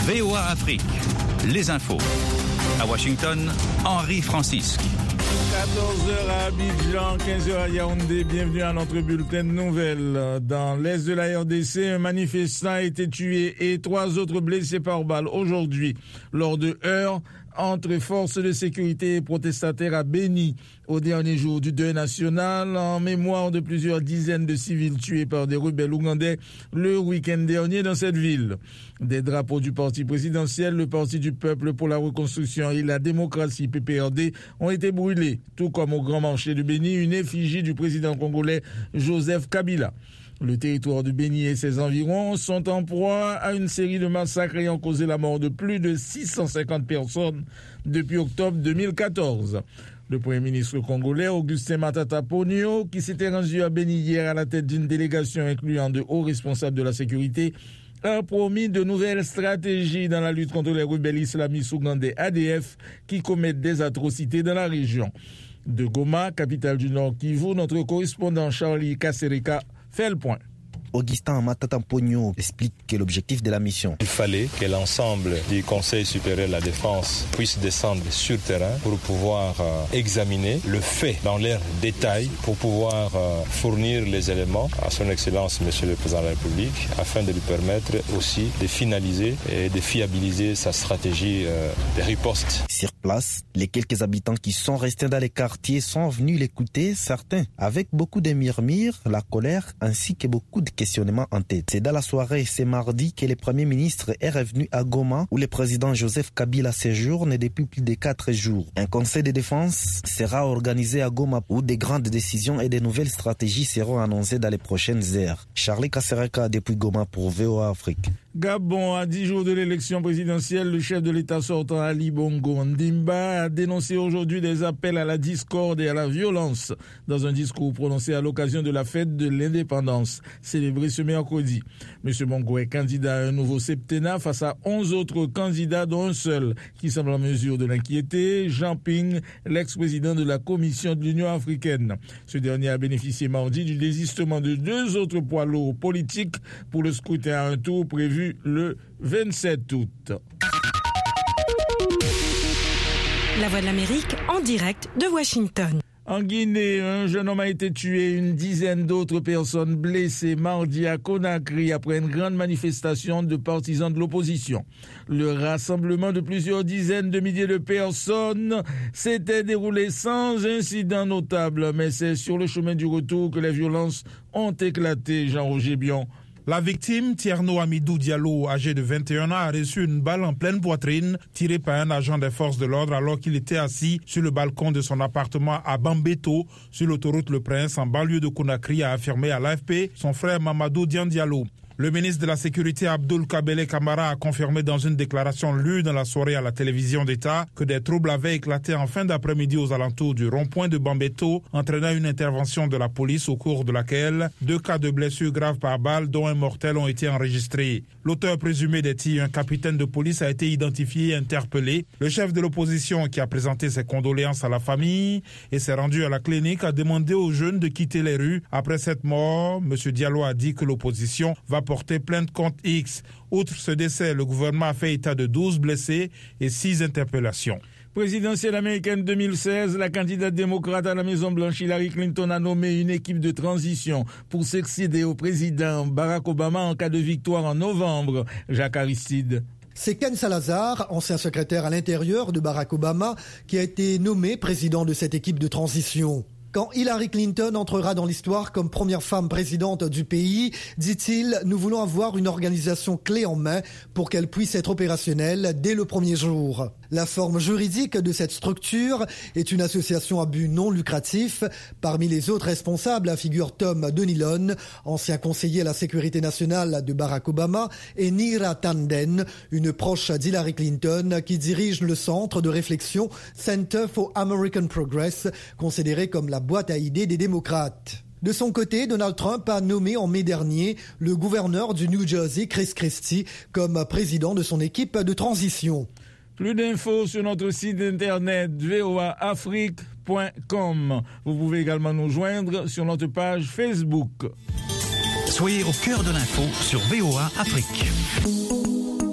VOA Afrique, les infos. À Washington, Henri Francisque. 14h à Abidjan, 15h à Yaoundé. Bienvenue à notre bulletin de nouvelles. Dans l'est de la RDC, un manifestant a été tué et 3 autres blessés par balle aujourd'hui lors de heurts entre forces de sécurité et protestataires à Beni au dernier jour du deuil national en mémoire de plusieurs dizaines de civils tués par des rebelles ougandais le week-end dernier dans cette ville. Des drapeaux du parti présidentiel, le Parti du peuple pour la reconstruction et la démocratie PPRD ont été brûlés, tout comme au grand marché de Beni, une effigie du président congolais Joseph Kabila. Le territoire de Beni et ses environs sont en proie à une série de massacres ayant causé la mort de plus de 650 personnes depuis octobre 2014. Le Premier ministre congolais, Augustin Matata Ponyo, qui s'était rendu à Beni hier à la tête d'une délégation incluant de hauts responsables de la sécurité, a promis de nouvelles stratégies dans la lutte contre les rebelles islamistes ougandais ADF qui commettent des atrocités dans la région. De Goma, capitale du Nord Kivu, notre correspondant Charlie Kasereka fait le point. Augustin Matata Ponyo explique que l'objectif de la mission. Il fallait que l'ensemble du Conseil supérieur de la défense puisse descendre sur terrain pour pouvoir examiner le fait dans leurs détails, pour pouvoir fournir les éléments à son Excellence Monsieur le Président de la République, afin de lui permettre aussi de finaliser et de fiabiliser sa stratégie de riposte. Sur place, les quelques habitants qui sont restés dans les quartiers sont venus l'écouter, certains avec beaucoup de murmures, la colère ainsi que beaucoup de questionnement en tête. C'est dans la soirée, c'est mardi, que le Premier ministre est revenu à Goma, où le président Joseph Kabila séjourne depuis plus de 4 jours. Un conseil de défense sera organisé à Goma, où de grandes décisions et de nouvelles stratégies seront annoncées dans les prochaines heures. Charlie Kasereka depuis Goma pour VOA Afrique. Gabon, à 10 jours de l'élection présidentielle, le chef de l'État sortant Ali Bongo Ndimba a dénoncé aujourd'hui des appels à la discorde et à la violence dans un discours prononcé à l'occasion de la fête de l'indépendance, célébrée ce mercredi. M. Bongo est candidat à un nouveau septennat face à 11 autres candidats, dont un seul qui semble en mesure de l'inquiéter, Jean Ping, l'ex-président de la Commission de l'Union africaine. Ce dernier a bénéficié mardi du désistement de 2 autres poids lourds politiques pour le scrutin à un tour prévu le 27 août. La Voix de l'Amérique en direct de Washington. En Guinée, un jeune homme a été tué, une dizaine d'autres personnes blessées mardi à Conakry après une grande manifestation de partisans de l'opposition. Le rassemblement de plusieurs dizaines de milliers de personnes s'était déroulé sans incident notable, mais c'est sur le chemin du retour que les violences ont éclaté. Jean-Roger Bion. La victime, Tierno Amidou Diallo, âgé de 21 ans, a reçu une balle en pleine poitrine tirée par un agent des forces de l'ordre alors qu'il était assis sur le balcon de son appartement à Bambeto, sur l'autoroute Le Prince, en banlieue de Conakry, a affirmé à l'AFP son frère Mamadou Dian Diallo. Le ministre de la Sécurité Abdoul Kabele Kamara a confirmé dans une déclaration lue dans la soirée à la télévision d'État que des troubles avaient éclaté en fin d'après-midi aux alentours du rond-point de Bambeto, entraînant une intervention de la police au cours de laquelle 2 cas de blessures graves par balle, dont un mortel, ont été enregistrés. L'auteur présumé des tirs, un capitaine de police, a été identifié et interpellé. Le chef de l'opposition, qui a présenté ses condoléances à la famille et s'est rendu à la clinique, a demandé aux jeunes de quitter les rues. Après cette mort, M. Diallo a dit que l'opposition va porter plainte contre X. Outre ce décès, le gouvernement a fait état de 12 blessés et 6 interpellations. Présidentielle américaine 2016, la candidate démocrate à la Maison-Blanche Hillary Clinton a nommé une équipe de transition pour succéder au président Barack Obama en cas de victoire en novembre. Jacques Aristide. C'est Ken Salazar, ancien secrétaire à l'intérieur de Barack Obama, qui a été nommé président de cette équipe de transition. Quand Hillary Clinton entrera dans l'histoire comme première femme présidente du pays, dit-il, nous voulons avoir une organisation clé en main pour qu'elle puisse être opérationnelle dès le premier jour. La forme juridique de cette structure est une association à but non lucratif. Parmi les autres responsables figurent Tom Donilon, ancien conseiller à la sécurité nationale de Barack Obama, et Neera Tanden, une proche d'Hillary Clinton qui dirige le centre de réflexion Center for American Progress, considéré comme la boîte à idées des démocrates. De son côté, Donald Trump a nommé en mai dernier le gouverneur du New Jersey, Chris Christie, comme président de son équipe de transition. Plus d'infos sur notre site internet voaafrique.com. Vous pouvez également nous joindre sur notre page Facebook. Soyez au cœur de l'info sur VOA Afrique.